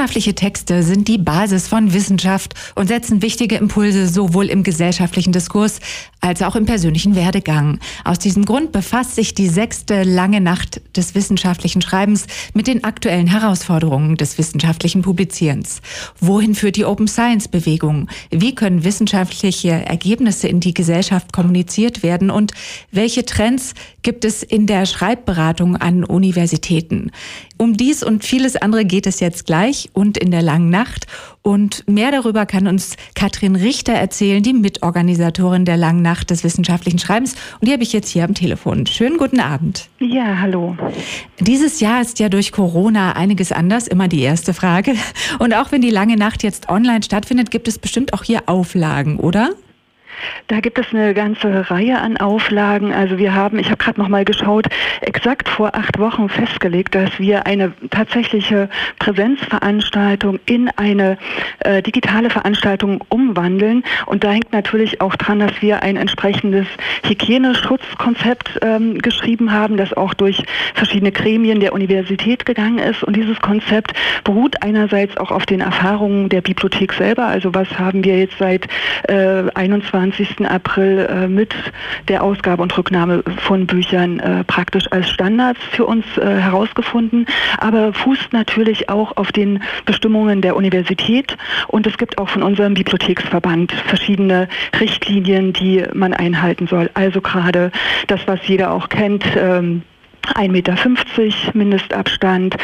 Wissenschaftliche Texte sind die Basis von Wissenschaft und setzen wichtige Impulse sowohl im gesellschaftlichen Diskurs als auch im persönlichen Werdegang. Aus diesem Grund befasst sich die 6. Lange Nacht des wissenschaftlichen Schreibens mit den aktuellen Herausforderungen des wissenschaftlichen Publizierens. Wohin führt die Open Science Bewegung? Wie können wissenschaftliche Ergebnisse in die Gesellschaft kommuniziert werden? Und welche Trends gibt es in der Schreibberatung an Universitäten? Um dies und vieles andere geht es jetzt gleich und in der langen Nacht. Und mehr darüber kann uns Katrin Richter erzählen, die Mitorganisatorin der Langen Nacht des wissenschaftlichen Schreibens. Und die habe ich jetzt hier am Telefon. Schönen guten Abend. Ja, hallo. Dieses Jahr ist ja durch Corona einiges anders, immer die erste Frage. Und auch wenn die Lange Nacht jetzt online stattfindet, gibt es bestimmt auch hier Auflagen, oder? Da gibt es eine ganze Reihe an Auflagen. Also ich habe gerade noch mal geschaut, exakt vor 8 Wochen festgelegt, dass wir eine tatsächliche Präsenzveranstaltung in eine digitale Veranstaltung umwandeln. Und da hängt natürlich auch dran, dass wir ein entsprechendes Hygieneschutzkonzept geschrieben haben, das auch durch verschiedene Gremien der Universität gegangen ist. Und dieses Konzept beruht einerseits auch auf den Erfahrungen der Bibliothek selber. Also was haben wir jetzt seit 21. April mit der Ausgabe und Rücknahme von Büchern praktisch als Standards für uns herausgefunden, aber fußt natürlich auch auf den Bestimmungen der Universität, und es gibt auch von unserem Bibliotheksverband verschiedene Richtlinien, die man einhalten soll. Also gerade das, was jeder auch kennt, 1,50 Meter Mindestabstand,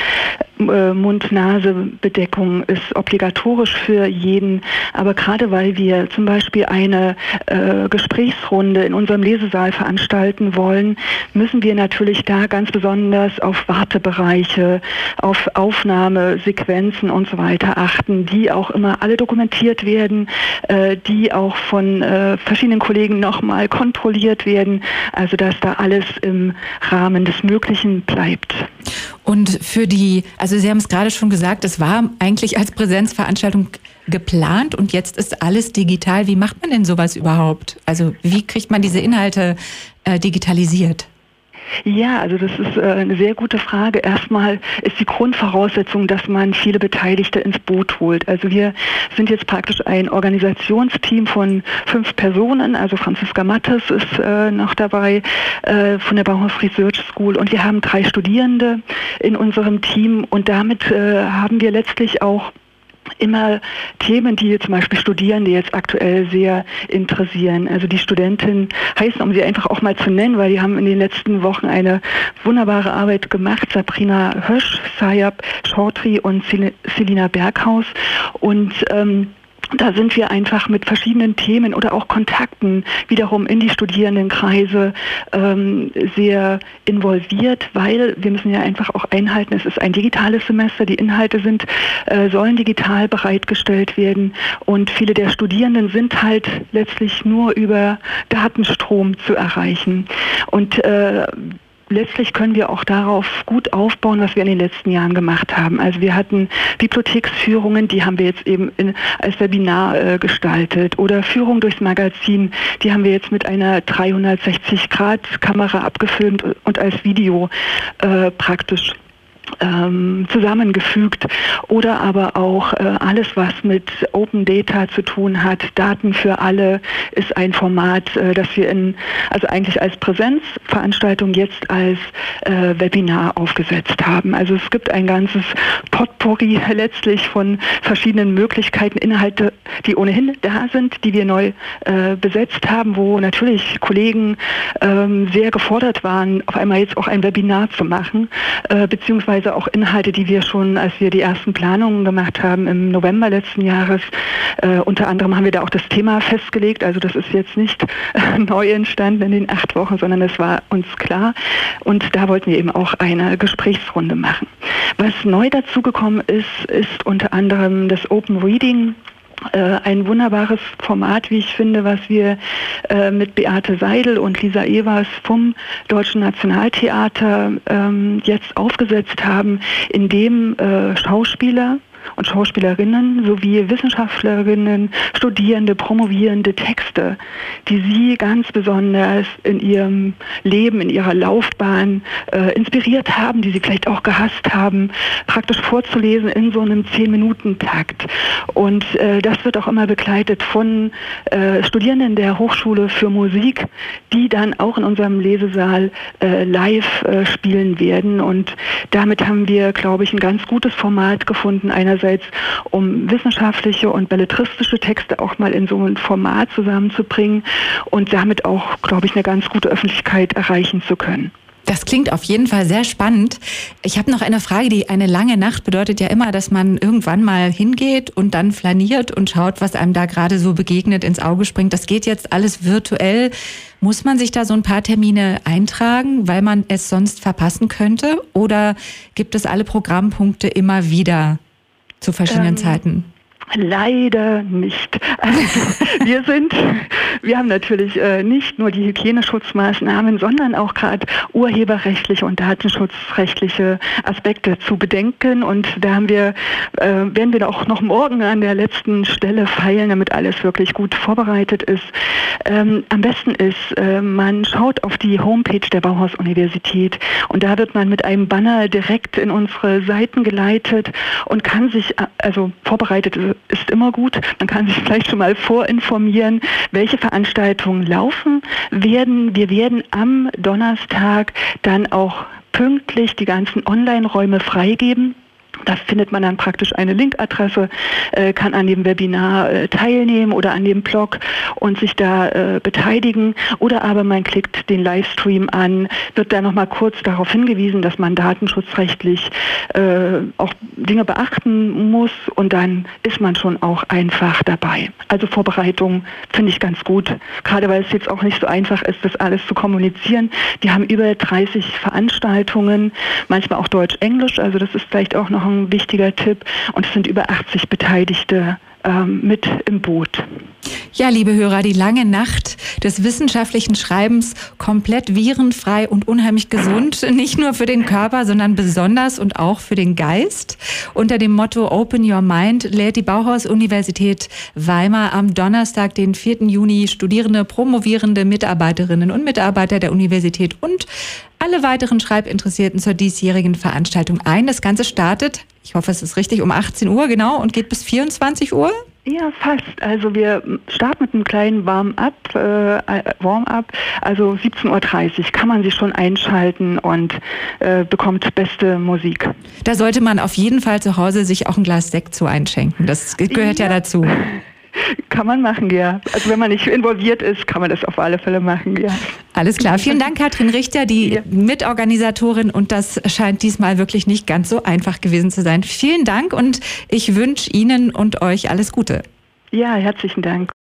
Mund-Nase-Bedeckung ist obligatorisch für jeden. Aber gerade weil wir zum Beispiel eine Gesprächsrunde in unserem Lesesaal veranstalten wollen, müssen wir natürlich da ganz besonders auf Wartebereiche, auf Aufnahmesequenzen und so weiter achten, die auch immer alle dokumentiert werden, die auch von verschiedenen Kollegen nochmal kontrolliert werden. Also dass da alles im Rahmen des Möglichen bleibt. Und also Sie haben es gerade schon gesagt, es war eigentlich als Präsenzveranstaltung geplant und jetzt ist alles digital. Wie macht man denn sowas überhaupt? Also wie kriegt man diese Inhalte digitalisiert? Ja, also das ist eine sehr gute Frage. Erstmal ist die Grundvoraussetzung, dass man viele Beteiligte ins Boot holt. Also wir sind jetzt praktisch ein Organisationsteam von 5 Personen. Also Franziska Mattes ist noch dabei von der Bauhaus Research School, und wir haben 3 Studierende in unserem Team, und damit haben wir letztlich auch immer Themen, die zum Beispiel Studierende jetzt aktuell sehr interessieren. Also die Studentinnen heißen, um sie einfach auch mal zu nennen, weil die haben in den letzten Wochen eine wunderbare Arbeit gemacht. Sabrina Hösch, Sayab Chaudhry und Selina Berghaus. Und da sind wir einfach mit verschiedenen Themen oder auch Kontakten wiederum in die Studierendenkreise sehr involviert, weil wir müssen ja einfach auch einhalten, es ist ein digitales Semester, die Inhalte sollen digital bereitgestellt werden, und viele der Studierenden sind halt letztlich nur über Datenstrom zu erreichen. Und letztlich können wir auch darauf gut aufbauen, was wir in den letzten Jahren gemacht haben. Also wir hatten Bibliotheksführungen, die haben wir jetzt eben als Webinar gestaltet, oder Führung durchs Magazin, die haben wir jetzt mit einer 360-Grad-Kamera abgefilmt und als Video praktisch zusammengefügt, oder aber auch alles, was mit Open Data zu tun hat. Daten für alle ist ein Format, das wir also eigentlich als Präsenzveranstaltung jetzt als Webinar aufgesetzt haben. Also es gibt ein ganzes Potpourri letztlich von verschiedenen Möglichkeiten, Inhalte, die ohnehin da sind, die wir neu besetzt haben, wo natürlich Kollegen sehr gefordert waren, auf einmal jetzt auch ein Webinar zu machen, beziehungsweise auch Inhalte, die wir schon, als wir die ersten Planungen gemacht haben im November letzten Jahres, unter anderem haben wir da auch das Thema festgelegt. Also das ist jetzt nicht neu entstanden in den 8 Wochen, sondern es war uns klar, und da wollten wir eben auch eine Gesprächsrunde machen. Was neu dazugekommen ist unter anderem das Open Reading. Ein wunderbares Format, wie ich finde, was wir mit Beate Seidel und Lisa Evers vom Deutschen Nationaltheater jetzt aufgesetzt haben, in dem Schauspieler und Schauspielerinnen sowie Wissenschaftlerinnen, Studierende, promovierende Texte, die sie ganz besonders in ihrem Leben, in ihrer Laufbahn inspiriert haben, die sie vielleicht auch gehasst haben, praktisch vorzulesen in so einem 10-Minuten-Takt. Und das wird auch immer begleitet von Studierenden der Hochschule für Musik, die dann auch in unserem Lesesaal live spielen werden. Und damit haben wir, glaube ich, ein ganz gutes Format gefunden. Einerseits, um wissenschaftliche und belletristische Texte auch mal in so ein Format zusammenzubringen und damit auch, glaube ich, eine ganz gute Öffentlichkeit erreichen zu können. Das klingt auf jeden Fall sehr spannend. Ich habe noch eine Frage, eine lange Nacht bedeutet ja immer, dass man irgendwann mal hingeht und dann flaniert und schaut, was einem da gerade so begegnet, ins Auge springt. Das geht jetzt alles virtuell. Muss man sich da so ein paar Termine eintragen, weil man es sonst verpassen könnte? Oder gibt es alle Programmpunkte immer wieder zu verschiedenen Zeiten? Leider nicht. Also wir haben natürlich nicht nur die Hygieneschutzmaßnahmen, sondern auch gerade urheberrechtliche und datenschutzrechtliche Aspekte zu bedenken. Und da werden wir auch noch morgen an der letzten Stelle feilen, damit alles wirklich gut vorbereitet ist. Am besten ist, man schaut auf die Homepage der Bauhaus-Universität und da wird man mit einem Banner direkt in unsere Seiten geleitet und kann sich, also vorbereitet ist immer gut, man kann sich vielleicht schon mal vorinformieren, welche Veranstaltungen laufen werden. Wir werden am Donnerstag dann auch pünktlich die ganzen Online-Räume freigeben. Da findet man dann praktisch eine Linkadresse, kann an dem Webinar teilnehmen oder an dem Blog und sich da beteiligen. Oder aber man klickt den Livestream an, wird da nochmal kurz darauf hingewiesen, dass man datenschutzrechtlich auch Dinge beachten muss und dann ist man schon auch einfach dabei. Also Vorbereitung finde ich ganz gut, gerade weil es jetzt auch nicht so einfach ist, das alles zu kommunizieren. Die haben über 30 Veranstaltungen, manchmal auch Deutsch-Englisch, also das ist vielleicht auch noch ein wichtiger Tipp und es sind über 80 Beteiligte mit im Boot. Ja, liebe Hörer, die lange Nacht des wissenschaftlichen Schreibens komplett virenfrei und unheimlich gesund, nicht nur für den Körper, sondern besonders und auch für den Geist. Unter dem Motto Open Your Mind lädt die Bauhaus-Universität Weimar am Donnerstag, den 4. Juni, Studierende, promovierende Mitarbeiterinnen und Mitarbeiter der Universität und alle weiteren Schreibinteressierten zur diesjährigen Veranstaltung ein. Das Ganze startet, ich hoffe, es ist richtig, um 18 Uhr, genau, und geht bis 24 Uhr. Ja, fast. Also wir starten mit einem kleinen Warm-up, also 17:30 Uhr kann man sich schon einschalten und bekommt beste Musik. Da sollte man auf jeden Fall zu Hause sich auch ein Glas Sekt zu einschenken. Das gehört ja dazu. Kann man machen, ja. Also wenn man nicht involviert ist, kann man das auf alle Fälle machen, ja. Alles klar. Vielen Dank, Katrin Richter, die Mitorganisatorin. Und das scheint diesmal wirklich nicht ganz so einfach gewesen zu sein. Vielen Dank und ich wünsche Ihnen und euch alles Gute. Ja, herzlichen Dank.